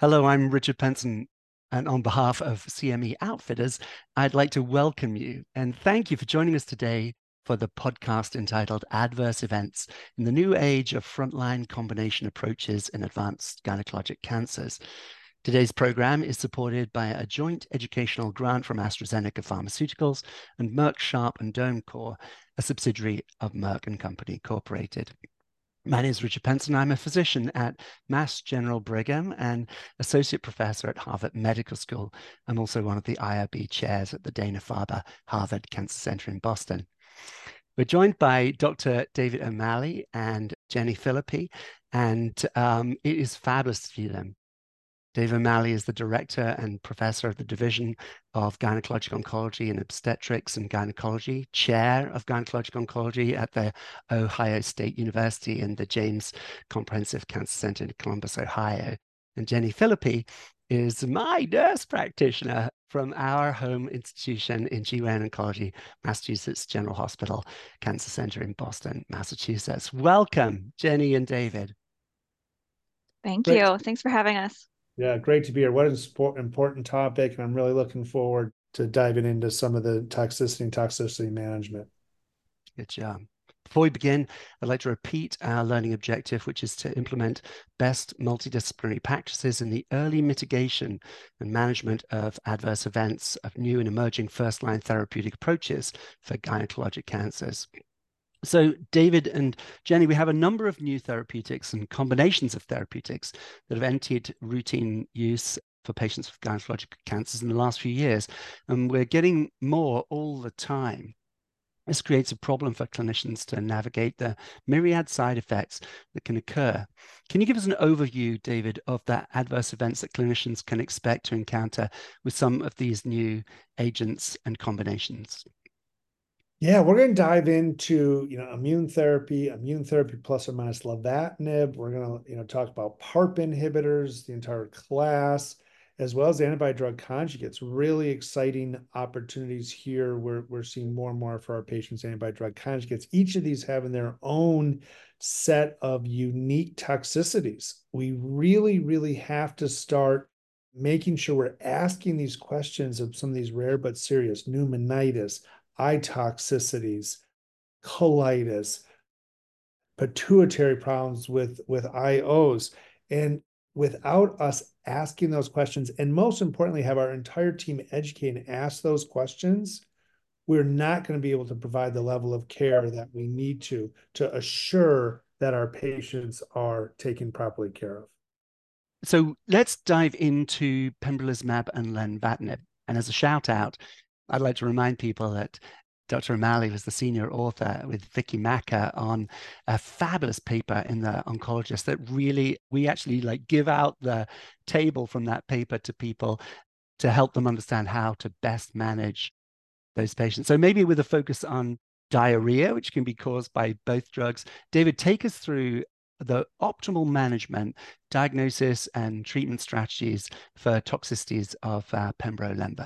Hello, I'm Richard Penson, and on behalf of CME Outfitters, I'd like to welcome you and thank you for joining us today for the podcast entitled Adverse Events in the New Age of Frontline Combination Approaches in Advanced Gynecologic Cancers. Today's program is supported by a joint educational grant from AstraZeneca Pharmaceuticals and Merck Sharp and Dohme, a subsidiary of Merck and Company Incorporated. My name is Richard Penson. I'm a physician at Mass General Brigham and associate professor at Harvard Medical School. I'm also one of the IRB chairs at the Dana-Farber Harvard Cancer Center in Boston. We're joined by Dr. David O'Malley and Jenny Philippi, and it is fabulous to see them. Dave O'Malley is the director and professor of the Division of Gynecologic Oncology and Obstetrics and Gynecology, chair of Gynecologic Oncology at the Ohio State University and the James Comprehensive Cancer Center in Columbus, Ohio. And Jenny Philippi is my nurse practitioner from our home institution in GYN Oncology, Massachusetts General Hospital Cancer Center in Boston, Massachusetts. Welcome, Jenny and David. Thank Great. you. Thanks for having us. Yeah, great to be here. What an important topic, and I'm really looking forward to diving into some of the toxicity management. Good job. Before we begin, I'd like to repeat our learning objective, which is to implement best multidisciplinary practices in the early mitigation and management of adverse events of new and emerging first-line therapeutic approaches for gynecologic cancers. So, David and Jenny, we have a number of new therapeutics and combinations of therapeutics that have entered routine use for patients with gynecologic cancers in the last few years, and we're getting more all the time. This creates a problem for clinicians to navigate the myriad side effects that can occur. Can you give us an overview, David, of the adverse events that clinicians can expect to encounter with some of these new agents and combinations? Yeah, we're going to dive into, immune therapy plus or minus lenvatinib. We're going to, talk about PARP inhibitors, the entire class, as well as antibody drug conjugates. Really exciting opportunities here. We're seeing more and more for our patients, antibody drug conjugates. Each of these having their own set of unique toxicities. We really, really have to start making sure we're asking these questions of some of these rare but serious pneumonitis, eye toxicities, colitis, pituitary problems with IOs. And without us asking those questions, and most importantly, have our entire team educate and ask those questions, we're not going to be able to provide the level of care that we need to assure that our patients are taken properly care of. So let's dive into pembrolizumab and lenvatinib. And as a shout out, I'd like to remind people that Dr. O'Malley was the senior author with Vicky Macker on a fabulous paper in the Oncologist that really, we actually give out the table from that paper to people to help them understand how to best manage those patients. So maybe with a focus on diarrhea, which can be caused by both drugs. David, take us through the optimal management, diagnosis, and treatment strategies for toxicities of pembro-lenva.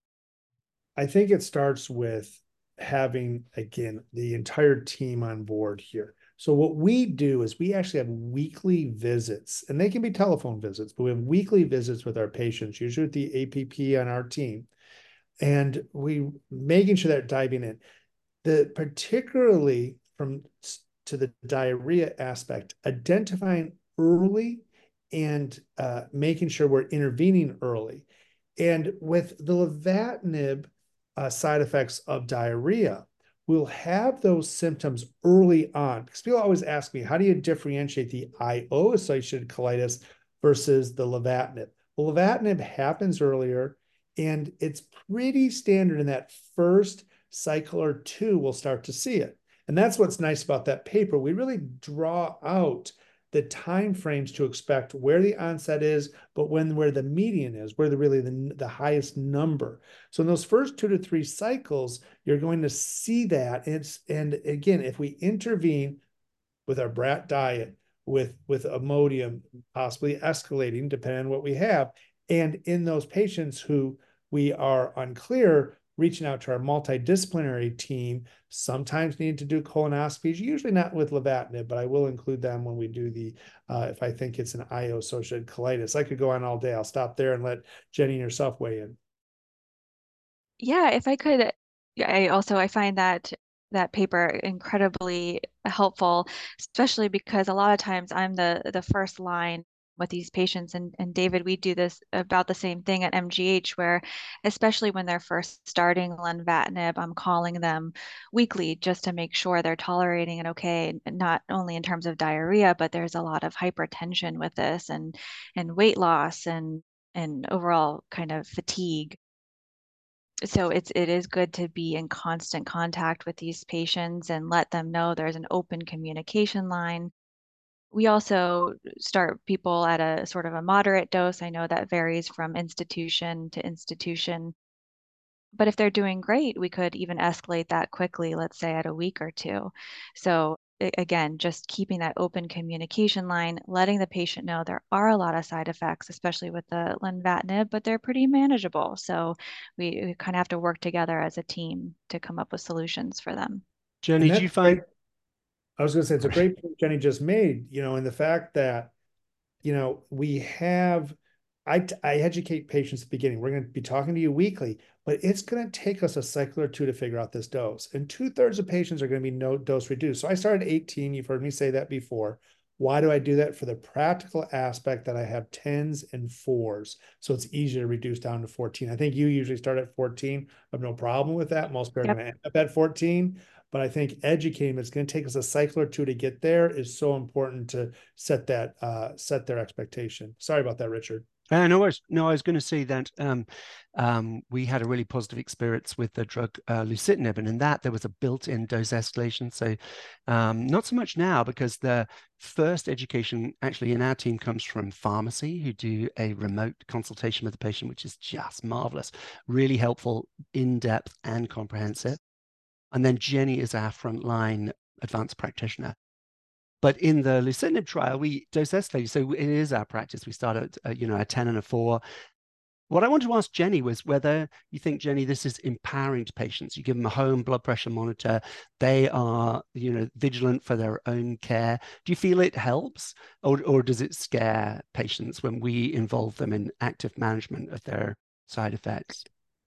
I think it starts with having, again, the entire team on board here. So what we do is we actually have weekly visits, and they can be telephone visits, but we have weekly visits with our patients, usually with the APP on our team, and we making sure they're diving in. Particularly to the diarrhea aspect, identifying early and making sure we're intervening early. And with the lenvatinib side effects of diarrhea, we'll have those symptoms early on. Because people always ask me, how do you differentiate the IO-associated colitis versus the lenvatinib? Well, lenvatinib happens earlier, and it's pretty standard in that first cycle or two, we'll start to see it. And that's what's nice about that paper. We really draw out the time frames to expect where the onset is, but where the median is, where the highest number. So in those first 2 to 3 cycles, you're going to see that. And again, if we intervene with our BRAT diet, with Imodium, possibly escalating, depending on what we have, and in those patients who we are unclear, reaching out to our multidisciplinary team, sometimes needing to do colonoscopies, usually not with lenvatinib, but I will include them when we do the, if I think it's an IO-associated colitis. I could go on all day. I'll stop there and let Jenny and yourself weigh in. Yeah, if I could, I find that paper incredibly helpful, especially because a lot of times I'm the first line with these patients. And David, we do this about the same thing at MGH, where especially when they're first starting lenvatinib, I'm calling them weekly just to make sure they're tolerating it okay, and not only in terms of diarrhea, but there's a lot of hypertension with this and weight loss and overall kind of fatigue. So it is good to be in constant contact with these patients and let them know there's an open communication line. We also start people at a sort of a moderate dose. I know that varies from institution to institution. But if they're doing great, we could even escalate that quickly, let's say at a week or two. So again, just keeping that open communication line, letting the patient know there are a lot of side effects, especially with the lenvatinib, but they're pretty manageable. So we kind of have to work together as a team to come up with solutions for them. Jenny, do you find? I was going to say, it's a great point Jenny just made, in the fact that, we have, I educate patients at the beginning. We're going to be talking to you weekly, but it's going to take us a cycle or two to figure out this dose. And 2/3 of patients are going to be no dose reduced. So I started at 18. You've heard me say that before. Why do I do that? For the practical aspect that I have 10s and 4s. So it's easier to reduce down to 14. I think you usually start at 14. I have no problem with that. Most people are going to end up at 14. But I think educating, it's going to take us a cycle or two to get there, is so important to set their expectation. Sorry about that, Richard. No, I was going to say that we had a really positive experience with the drug lucitanib, and in that there was a built-in dose escalation. So not so much now, because the first education actually in our team comes from pharmacy, who do a remote consultation with the patient, which is just marvelous, really helpful, in-depth and comprehensive. And then Jenny is our frontline advanced practitioner. But in the lucitanib trial, we dose escalate. So it is our practice. We start at a 10 and a 4. What I wanted to ask Jenny was whether you think, Jenny, this is empowering to patients. You give them a home blood pressure monitor. They are, vigilant for their own care. Do you feel it helps, or does it scare patients when we involve them in active management of their side effects?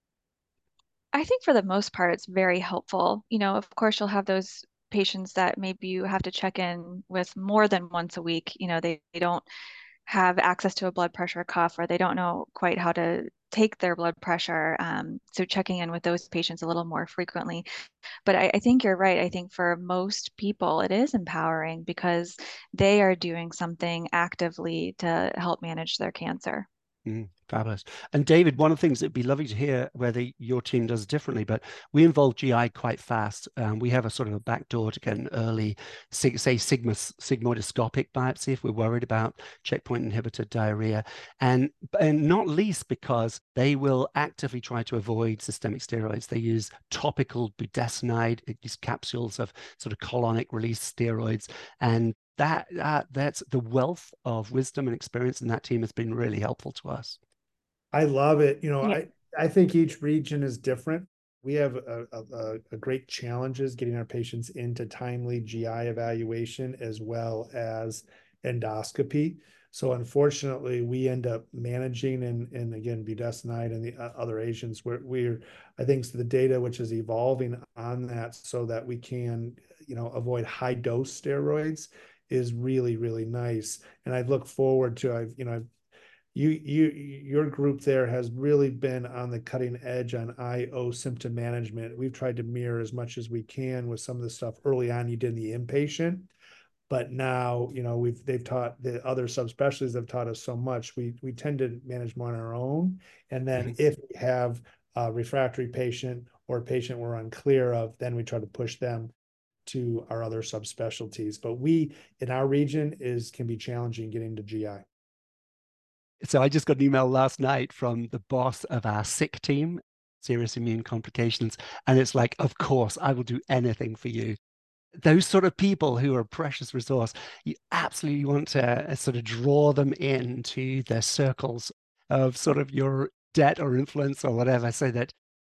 I think for the most part, it's very helpful. Of course, you'll have those patients that maybe you have to check in with more than once a week. They don't have access to a blood pressure cuff, or they don't know quite how to take their blood pressure. So checking in with those patients a little more frequently. But I think you're right. I think for most people, it is empowering because they are doing something actively to help manage their cancer. Fabulous. And David, one of the things that'd be lovely to hear whether your team does differently, but we involve GI quite fast. We have a sort of a back door to get an early, say, sigmoidoscopic biopsy if we're worried about checkpoint inhibitor diarrhea, and not least because they will actively try to avoid systemic steroids. They use topical budesonide, these capsules of sort of colonic release steroids, and that's the wealth of wisdom and experience in that team has been really helpful to us. I love it. Yeah. I think each region is different. We have a great challenges getting our patients into timely GI evaluation as well as endoscopy. So unfortunately, we end up managing and again, budesonide and the other agents we're I think the data which is evolving on that so that we can avoid high dose steroids is really, really nice. And I look forward to your group there has really been on the cutting edge on IO symptom management. We've tried to mirror as much as we can with some of the stuff early on you did in the inpatient, but now they've taught the other subspecialties have taught us so much. We tend to manage more on our own, and then if we have a refractory patient or a patient we're unclear of, then we try to push them to our other subspecialties. But we in our region can be challenging getting to GI. So I just got an email last night from the boss of our sick team, serious immune complications. And it's like, of course, I will do anything for you. Those sort of people who are a precious resource, you absolutely want to sort of draw them into the circles of sort of your debt or influence or whatever, so that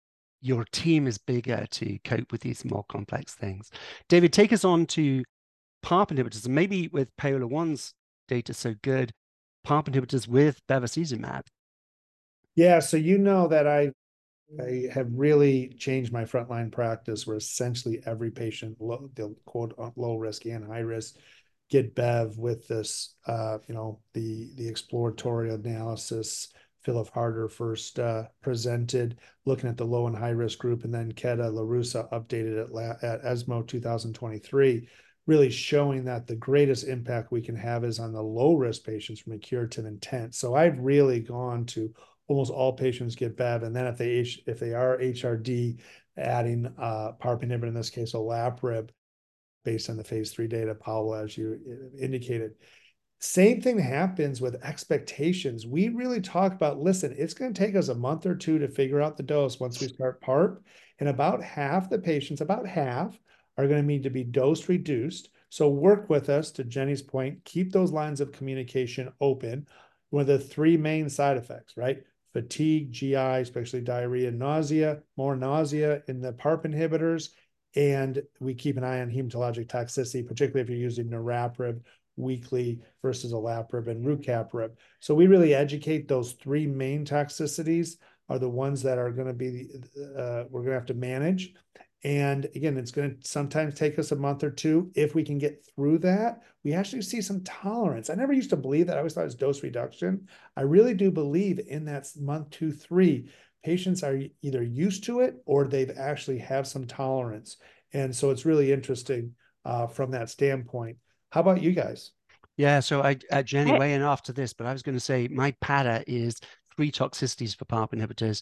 your team is bigger to cope with these more complex things. David, take us on to PARP inhibitors, and maybe with Payola 1's data so good, PARP inhibitors with bevacizumab. Yeah, so you know that I have really changed my frontline practice where essentially every patient, they'll quote low risk and high risk, get Bev with this, the exploratory analysis. Philip Harder first presented looking at the low and high risk group, and then Keta LaRussa updated at ESMO 2023, really showing that the greatest impact we can have is on the low risk patients from a curative intent. So I've really gone to almost all patients get Bev, and then if they are HRD, adding PARP inhibitor, in this case olaparib, based on the phase 3 data, Paula, as you indicated. Same thing happens with expectations. We really talk about, listen, it's going to take us a month or two to figure out the dose once we start PARP, and about half the patients, about half, are going to need to be dose reduced. So work with us, to Jenny's point, keep those lines of communication open. One of the three main side effects, right? Fatigue, GI, especially diarrhea, nausea, more nausea in the PARP inhibitors. And we keep an eye on hematologic toxicity, particularly if you're using niraparib weekly versus olaparib and rucaparib. So we really educate those three main toxicities are the ones that are going to be, we're going to have to manage. And again, it's going to sometimes take us a month or two. If we can get through that, we actually see some tolerance. I never used to believe that. I always thought it was dose reduction. I really do believe in that month 2, 3, patients are either used to it or they've actually have some tolerance. And so it's really interesting from that standpoint. How about you guys? Yeah, so Jenny, weighing after this, but I was going to say my PATA is 3 toxicities for PARP inhibitors.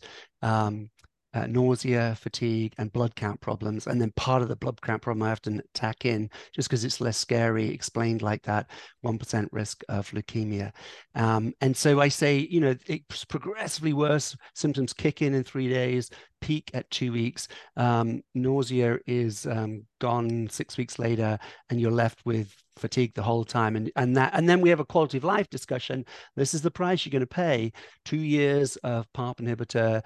Nausea, fatigue, and blood count problems. And then part of the blood count problem I have to tack in, just because it's less scary, explained like that, 1% risk of leukemia. And so I say, it's progressively worse. Symptoms kick in 3 days, peak at 2 weeks. Nausea is gone 6 weeks later, and you're left with fatigue the whole time. And then we have a quality of life discussion. This is the price you're going to pay: 2 years of PARP inhibitor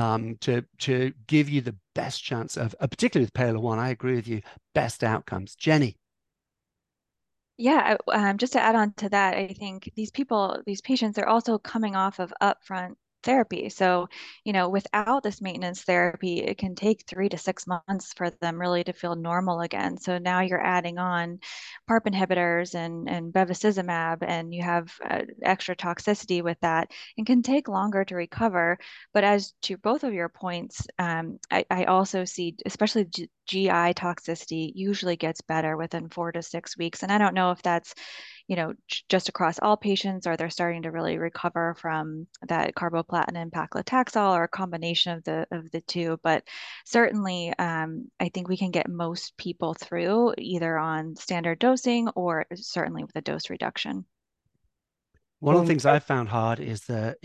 to give you the best chance of, particularly with Payola 1, I agree with you, best outcomes. Jenny. Yeah, just to add on to that, I think these patients are also coming off of upfront therapy. So, without this maintenance therapy, it can take 3 to 6 months for them really to feel normal again. So now you're adding on PARP inhibitors and bevacizumab, and you have extra toxicity with that, and can take longer to recover. But as to both of your points, I also see, especially GI toxicity usually gets better within 4 to 6 weeks. And I don't know if that's, just across all patients, or they're starting to really recover from that carboplatin paclitaxel, or a combination of the two. But certainly, I think we can get most people through either on standard dosing or certainly with a dose reduction. One of the things I found hard is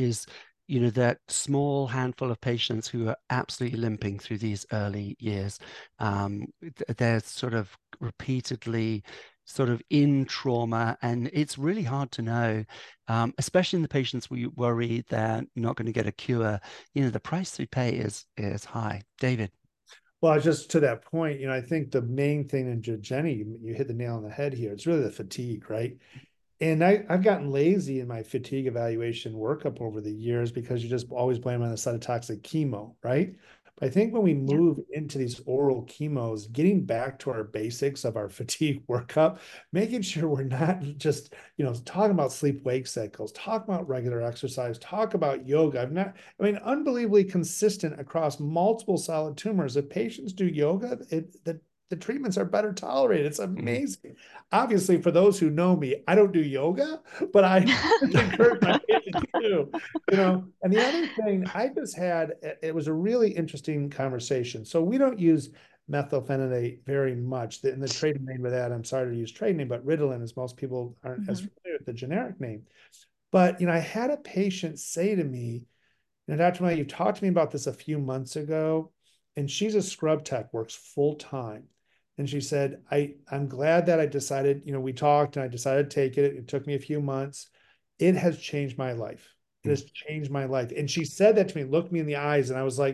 that small handful of patients who are absolutely limping through these early years. They're sort of repeatedly sort of in trauma, and it's really hard to know, especially in the patients we worry they're not going to get a cure. The price they pay is high. David. Well, just to that point, I think the main thing, and Jenny, you hit the nail on the head here. It's really the fatigue, right? And I've gotten lazy in my fatigue evaluation workup over the years because you just always blame on the cytotoxic chemo, right? But I think when we move into these oral chemos, getting back to our basics of our fatigue workup, making sure we're not just, talking about sleep-wake cycles, talk about regular exercise, talk about yoga. Unbelievably consistent across multiple solid tumors. If patients do yoga, the treatments are better tolerated. It's amazing. Obviously, for those who know me, I don't do yoga, but I encourage my patients to, And the other thing I just had, it was a really interesting conversation. So we don't use methylphenidate very much. In the trade name with that, I'm sorry to use trade name, but Ritalin, as most people aren't as familiar with the generic name. But, I had a patient say to me, Dr. Millett, you talked to me about this a few months ago, and she's a scrub tech, works full time. And she said, I'm glad that I decided, we talked and I decided to take it. It took me a few months. It has changed my life. It has changed my life. And she said that to me, looked me in the eyes, and I was like,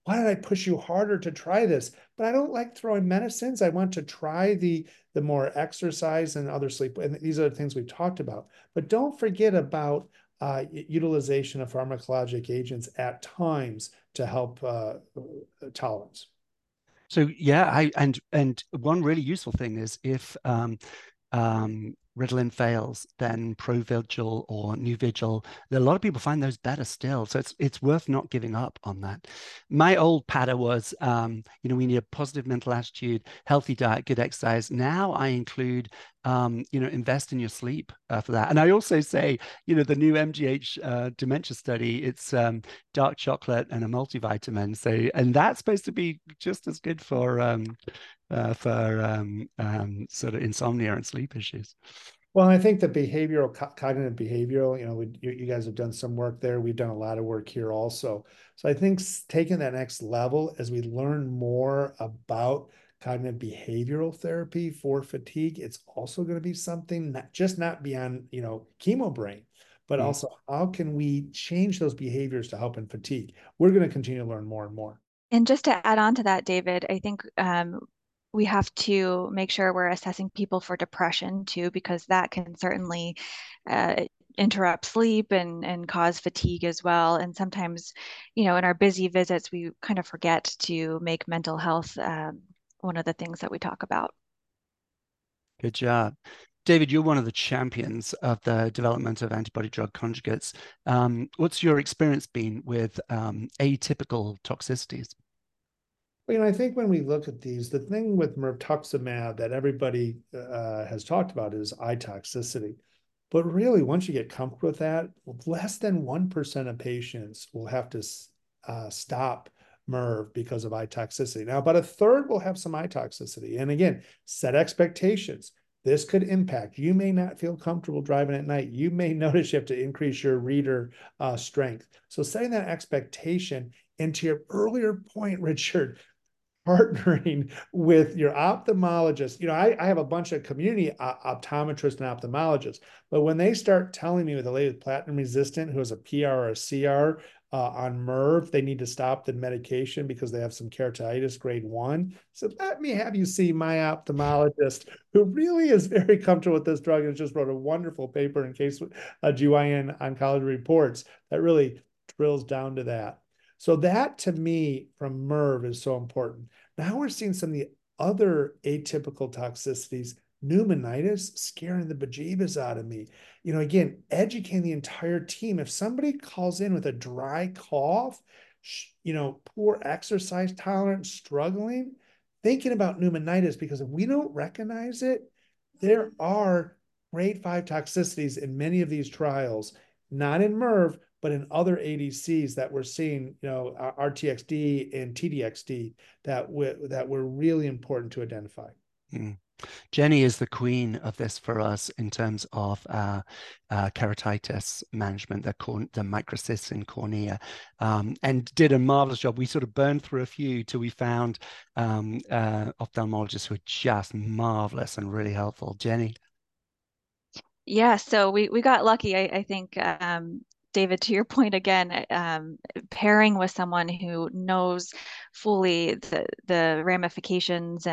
why did I push you harder to try this? But I don't like throwing medicines. I want to try the more exercise and other sleep. And these are the things we've talked about. But don't forget about utilization of pharmacologic agents at times to help tolerance. So yeah, and one really useful thing is if Ritalin fails, then Provigil or Nuvigil, a lot of people find those better still. So it's worth not giving up on that. My old patter was, we need a positive mental attitude, healthy diet, good exercise. Now I include, invest in your sleep for that. And I also say, the new MGH dementia study, it's dark chocolate and a multivitamin. So, and that's supposed to be just as good for sort of insomnia and sleep issues. Well, I think the cognitive behavioral, you guys have done some work there. We've done a lot of work here also. So I think taking that next level as we learn more about cognitive behavioral therapy for fatigue, it's also going to be something not beyond, chemo brain, but also how can we change those behaviors to help in fatigue? We're going to continue to learn more and more. And just to add on to that, David, I think we have to make sure we're assessing people for depression too, because that can certainly interrupt sleep and cause fatigue as well. And sometimes, in our busy visits, we kind of forget to make mental health one of the things that we talk about. Good job. David, you're one of the champions of the development of antibody drug conjugates. What's your experience been with atypical toxicities? Well, I think when we look at these, the thing with mirvetuximab that everybody has talked about is eye toxicity. But really, once you get comfortable with that, less than 1% of patients will have to stop MIRV because of eye toxicity. Now, about a third will have some eye toxicity. And again, set expectations. This could impact. You may not feel comfortable driving at night. You may notice you have to increase your reader strength. So setting that expectation, and to your earlier point, Richard, partnering with your ophthalmologist. I have a bunch of community optometrists and ophthalmologists, but when they start telling me with a lady with platinum resistant who has a PR or a CR on MIRV, they need to stop the medication because they have some keratitis grade 1. So let me have you see my ophthalmologist who really is very comfortable with this drug and just wrote a wonderful paper in case GYN Oncology Reports that really drills down to that. So that to me from MIRV is so important. Now we're seeing some of the other atypical toxicities, pneumonitis scaring the bejeebus out of me. Again, educating the entire team. If somebody calls in with a dry cough, poor exercise tolerance, struggling, thinking about pneumonitis, because if we don't recognize it, there are grade 5 toxicities in many of these trials, not in MIRV, but in other ADCs that we're seeing, RTXD and TDXD that were really important to identify. Jenny is the queen of this for us in terms of keratitis management, the microcysts in cornea, and did a marvelous job. We sort of burned through a few till we found ophthalmologists who are just marvelous and really helpful. Jenny? Yeah, so we got lucky, I think, David, to your point again, pairing with someone who knows fully the ramifications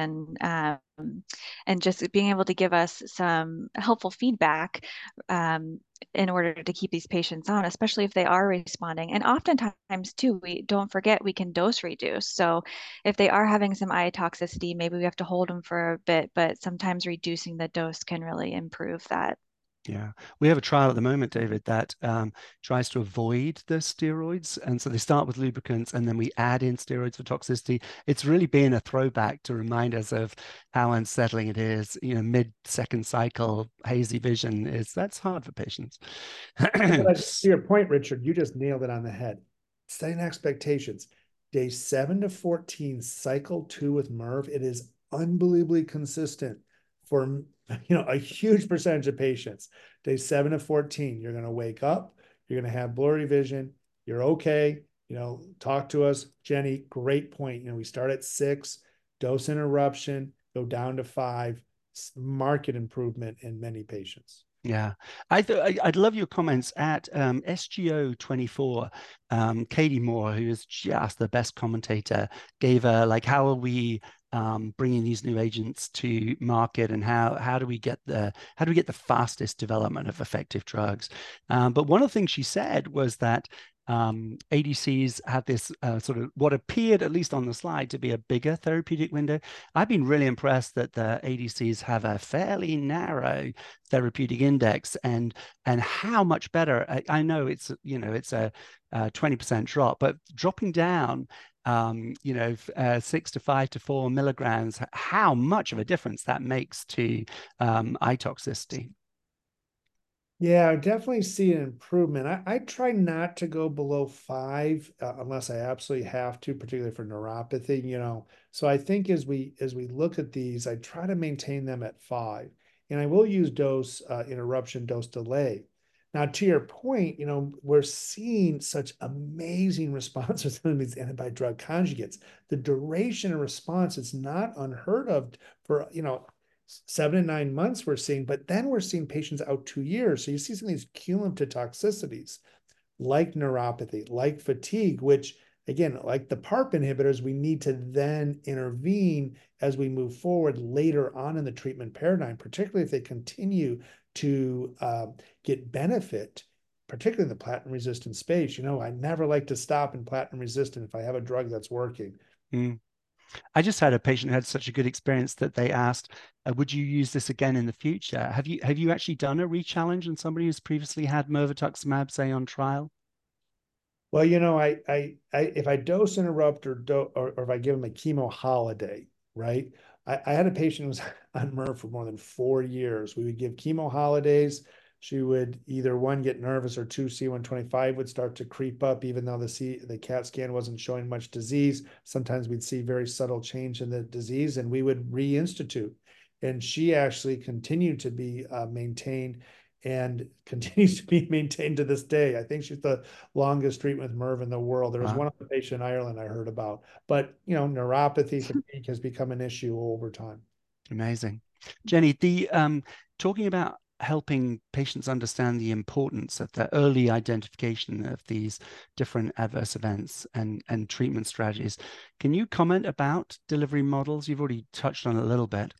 and just being able to give us some helpful feedback in order to keep these patients on, especially if they are responding. And oftentimes too, we don't forget we can dose reduce. So if they are having some eye toxicity, maybe we have to hold them for a bit, but sometimes reducing the dose can really improve that. Yeah, we have a trial at the moment, David, that tries to avoid the steroids. And so they start with lubricants and then we add in steroids for toxicity. It's really been a throwback to remind us of how unsettling it is. Mid-second cycle, hazy vision that's hard for patients. To your point, Richard, you just nailed it on the head. Setting expectations. Day 7 to 14, cycle 2 with MIRV, it is unbelievably consistent for a huge percentage of patients. Day 7 to 14, you're going to wake up, you're going to have blurry vision, you're okay. Talk to us. Jenny, great point. We start at 6, dose interruption, go down to 5, market improvement in many patients. Yeah, I'd love your comments at SGO24. Katie Moore, who is just the best commentator, gave a like, how are we bringing these new agents to market, and how do we get the fastest development of effective drugs? But one of the things she said was that ADCs had this sort of what appeared, at least on the slide, to be a bigger therapeutic window. I've been really impressed that the ADCs have a fairly narrow therapeutic index, and how much better. I know it's it's a 20% drop, but dropping down 6 to 5 to 4 milligrams, how much of a difference that makes to eye toxicity. Yeah, I definitely see an improvement. I try not to go below 5 unless I absolutely have to, particularly for neuropathy, So I think as we look at these, I try to maintain them at 5, and I will use dose interruption, dose delay. Now, to your point, we're seeing such amazing responses with these antibody drug conjugates. The duration of response is not unheard of for 7 to 9 months we're seeing, but then we're seeing patients out 2 years. So you see some of these cumulative toxicities like neuropathy, like fatigue, which again, like the PARP inhibitors, we need to then intervene as we move forward later on in the treatment paradigm, particularly if they continue to get benefit, particularly in the platinum resistant space. I never like to stop in platinum resistant if I have a drug that's working. Mm. I just had a patient who had such a good experience that they asked, "Would you use this again in the future?" Have you actually done a re-challenge on somebody who's previously had mirvetuximab, say, on trial? Well, I if I dose interrupt or if I give them a chemo holiday, right? I had a patient who was on MIRV for more than 4 years. We would give chemo holidays. She would either one get nervous, or two, C125 would start to creep up, even though the CAT scan wasn't showing much disease. Sometimes we'd see very subtle change in the disease, and we would reinstitute. And she actually continued to be maintained and continues to be maintained to this day. I think she's the longest treatment with MIRV in the world. There was one other patient in Ireland I heard about, but neuropathy fatigue has become an issue over time. Amazing. Jenny, the talking about helping patients understand the importance of the early identification of these different adverse events and treatment strategies. Can you comment about delivery models? You've already touched on it a little bit.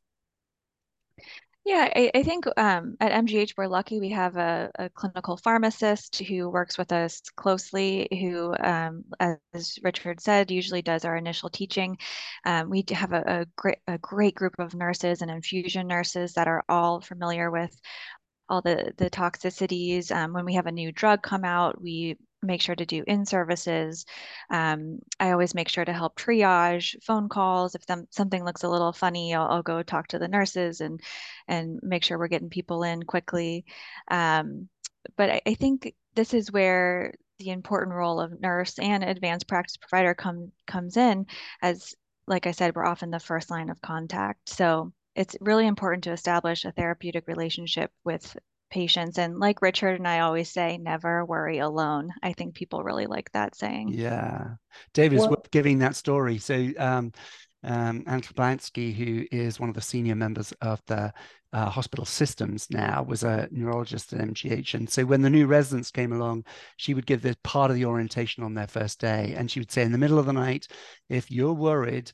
Yeah, I think at MGH, we're lucky we have a clinical pharmacist who works with us closely, who, as Richard said, usually does our initial teaching. We have a great group of nurses and infusion nurses that are all familiar with all the toxicities. When we have a new drug come out, we make sure to do in-services. I always make sure to help triage phone calls. If something looks a little funny, I'll go talk to the nurses and make sure we're getting people in quickly. But I think this is where the important role of nurse and advanced practice provider comes in, as like I said, we're often the first line of contact. So it's really important to establish a therapeutic relationship with patients. And like Richard and I always say, never worry alone. I think people really like that saying. Yeah. David, it's Well, worth giving that story. So Anton Blansky, who is one of the senior members of the hospital systems now, was a neurologist at MGH. And so when the new residents came along, she would give this part of the orientation on their first day. And she would say, in the middle of the night, if you're worried,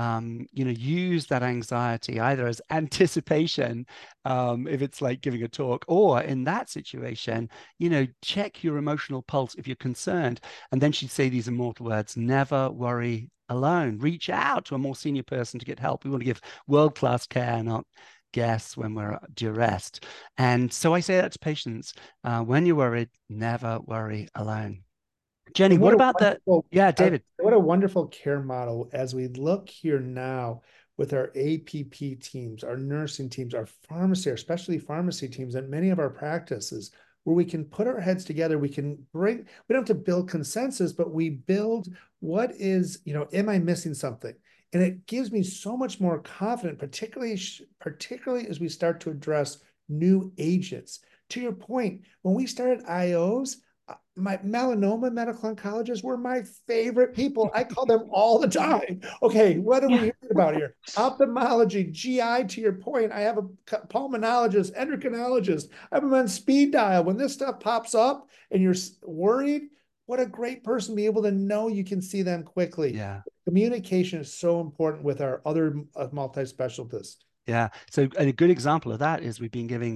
use that anxiety either as anticipation, if it's like giving a talk, or in that situation, check your emotional pulse if you're concerned. And then she'd say these immortal words: never worry alone. Reach out to a more senior person to get help. We want to give world-class care, not guess when we're duressed. And so I say that to patients: when you're worried, never worry alone. Jenny, what about the? Yeah, David. What a wonderful care model as we look here now with our APP teams, our nursing teams, our pharmacy, our specialty pharmacy teams, and many of our practices, where we can put our heads together. We don't have to build consensus, but we build what is, am I missing something? And it gives me so much more confidence, particularly as we start to address new agents. To your point, when we started IOs, My melanoma medical oncologists were my favorite people. I call them all the time. Okay, what are we Yeah. hearing about here? Ophthalmology, GI, to your point. I have a pulmonologist, endocrinologist. I have them on speed dial. When this stuff pops up and you're worried, what a great person to be able to know you can see them quickly. Yeah. Communication is so important with our other multi-specialists. Yeah. So a good example of that is we've been giving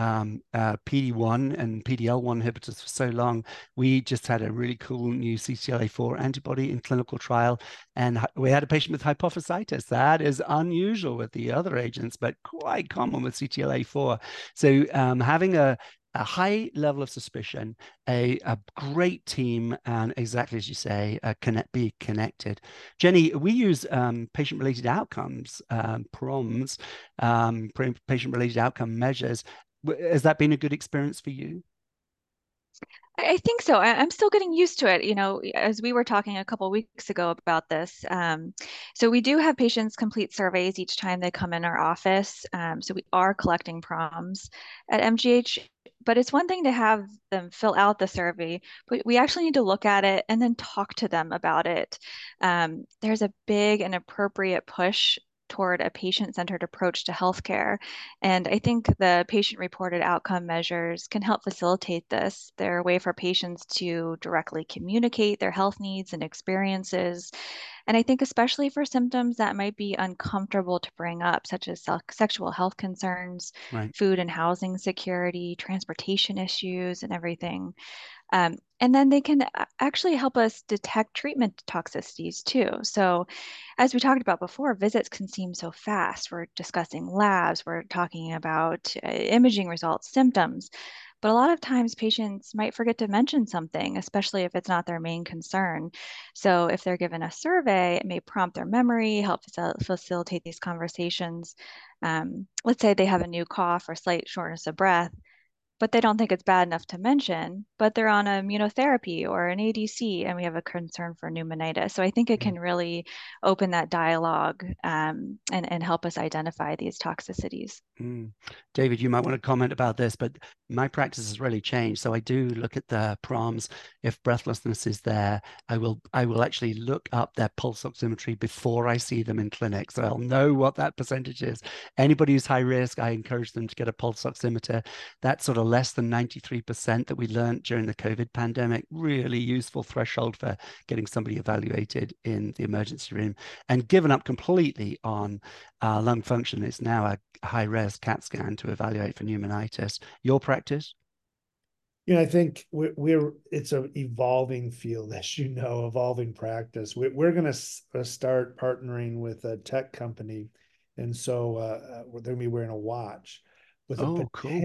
PD-1 and PD-L1 inhibitors for so long. We just had a really cool new CTLA-4 antibody in clinical trial, and we had a patient with hypophysitis. That is unusual with the other agents, but quite common with CTLA-4. So having a high level of suspicion, a great team, and exactly as you say, be connected. Jenny, we use patient-related outcomes, PROMs, patient-related outcome measures. Has that been a good experience for you? I think so. I'm still getting used to it. As we were talking a couple weeks ago about this. So we do have patients complete surveys each time they come in our office. So we are collecting PROMs at MGH, but it's one thing to have them fill out the survey, but we actually need to look at it and then talk to them about it. There's a big and appropriate push toward a patient-centered approach to healthcare. And I think the patient-reported outcome measures can help facilitate this. They're a way for patients to directly communicate their health needs and experiences. And I think especially for symptoms that might be uncomfortable to bring up, such as sexual health concerns, Right. food and housing security, transportation issues, and everything. And then they can actually help us detect treatment toxicities too. So, as we talked about before, visits can seem so fast. We're discussing labs, we're talking about imaging results, symptoms. But a lot of times patients might forget to mention something, especially if it's not their main concern. So, if they're given a survey, it may prompt their memory, help facilitate these conversations. Let's say they have a new cough or slight shortness of breath, but they don't think it's bad enough to mention, but they're on immunotherapy or an ADC, and we have a concern for pneumonitis. So I think it can really open that dialogue and help us identify these toxicities. David, you might want to comment about this, but my practice has really changed. So I do look at the PROMs. If breathlessness is there, I will actually look up their pulse oximetry before I see them in clinic. So I'll know what that percentage is. Anybody who's high risk, I encourage them to get a pulse oximeter. That sort of less than 93% that we learned during the COVID pandemic, really useful threshold for getting somebody evaluated in the emergency room, and given up completely on lung function. It's now a high-res CAT scan to evaluate for pneumonitis. Your practice? I think it's an evolving field, as you know, evolving practice. We're going to start partnering with a tech company, and so they're going to be wearing a watch with a Cool.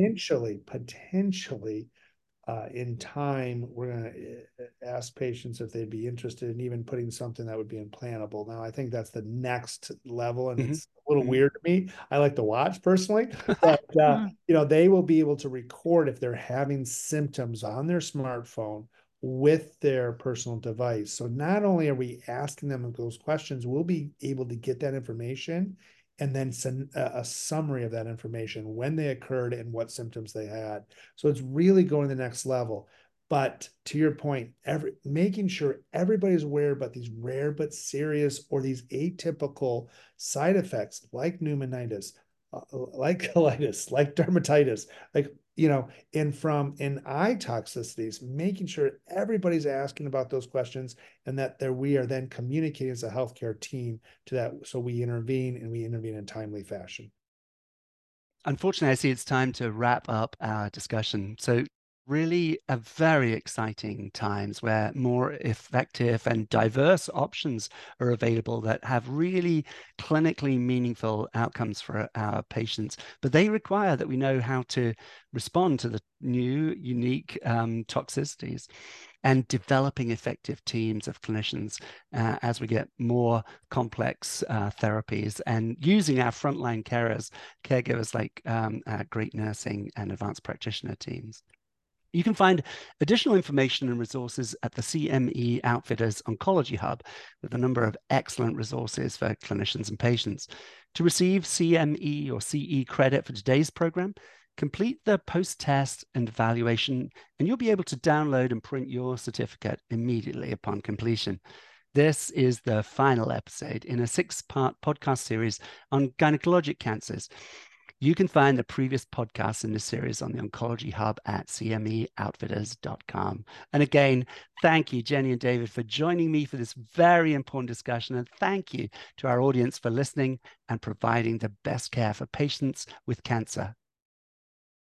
potentially in time, we're going to ask patients if they'd be interested in even putting something that would be implantable. Now, I think that's the next level, and it's a little weird to me. I like to watch personally, but they will be able to record if they're having symptoms on their smartphone with their personal device. So not only are we asking them those questions, we'll be able to get that information and then send a summary of that information, when they occurred and what symptoms they had. So it's really going to the next level. But to your point, making sure everybody's aware about these rare but serious or these atypical side effects like pneumonitis, like colitis, like dermatitis, like in eye toxicities, making sure everybody's asking about those questions, and that we are then communicating as a healthcare team to that, so we intervene in a timely fashion. Unfortunately, I see it's time to wrap up our discussion. So really a very exciting times where more effective and diverse options are available that have really clinically meaningful outcomes for our patients. But they require that we know how to respond to the new, unique toxicities, and developing effective teams of clinicians as we get more complex therapies, and using our frontline caregivers like great nursing and advanced practitioner teams. You can find additional information and resources at the CME Outfitters Oncology Hub, with a number of excellent resources for clinicians and patients. To receive CME or CE credit for today's program, Complete the post-test and evaluation, and you'll be able to download and print your certificate immediately upon completion. This is the final episode in a 6-part podcast series on gynecologic cancers. You can find the previous podcasts in this series on the Oncology Hub at cmeoutfitters.com. And again, thank you, Jenny and David, for joining me for this very important discussion. And thank you to our audience for listening and providing the best care for patients with cancer